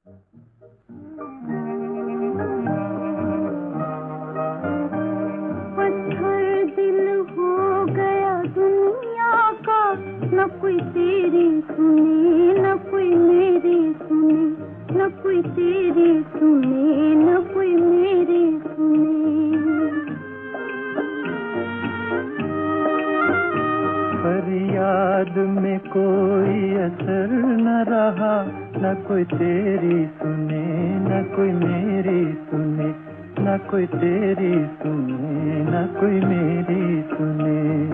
पत्थर दिल हो गया दुनिया का, न कोई तेरी सुने न कोई मेरी सुने, न कोई तेरी सुने न कोई मेरी सुने। फरियाद में कोई असर न रहा, न कोई तेरी सुने न कोई मेरी सुने, न कोई तेरी सुने न कोई मेरी सुने।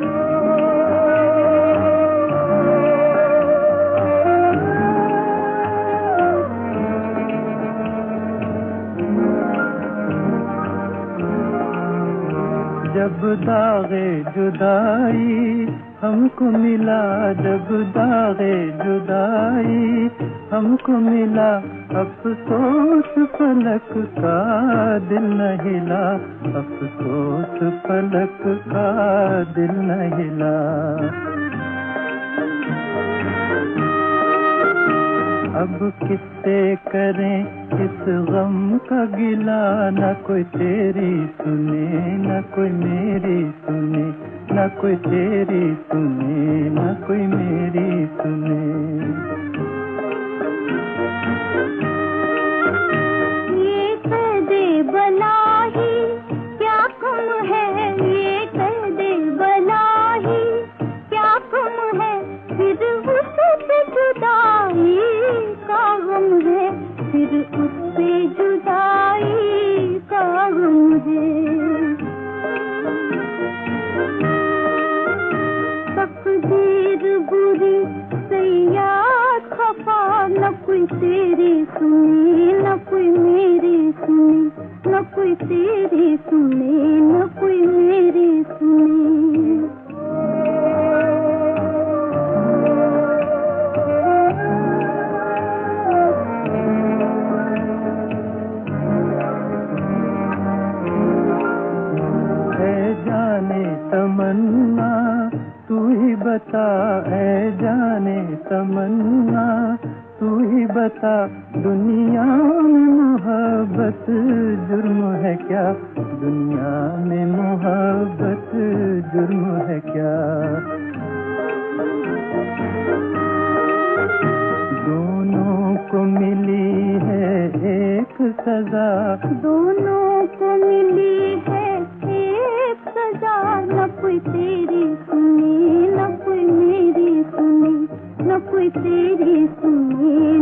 जब दागे जुदाई हमको मिला, जब दागे जुदाई हमको मिला, अफसोस फलक का दिल न हिला, अफसोस फलक का दिल न हिला। अब किससे करें इस गम का गिला, न कोई तेरी सुने न कोई मेरी सुने, न कोई तेरी सुने न कोई मेरी सुने। ये कैदे बलाही क्या कम है, ये कैदे बलाही क्या कम है, फिर उससे जुदाई का गम है, फिर उससे जुदाई का गम है। तकदीर बुरी सयाद खफा, न कोई तेरी सुनी न कोई मेरी सुनी, न कोई तेरी सुनी न कोई मेरी सुनी। तमन्ना तू ही बता, ऐ जाने तमन्ना तू ही बता, दुनिया में मोहब्बत जुर्म है क्या, दुनिया में मोहब्बत जुर्म है क्या। दोनों को मिली है एक सजा, दोनों को मिली है एक सजा, न कोई तेरी सुनी न कोई मेरी सुनी, न कोई तेरी सुनी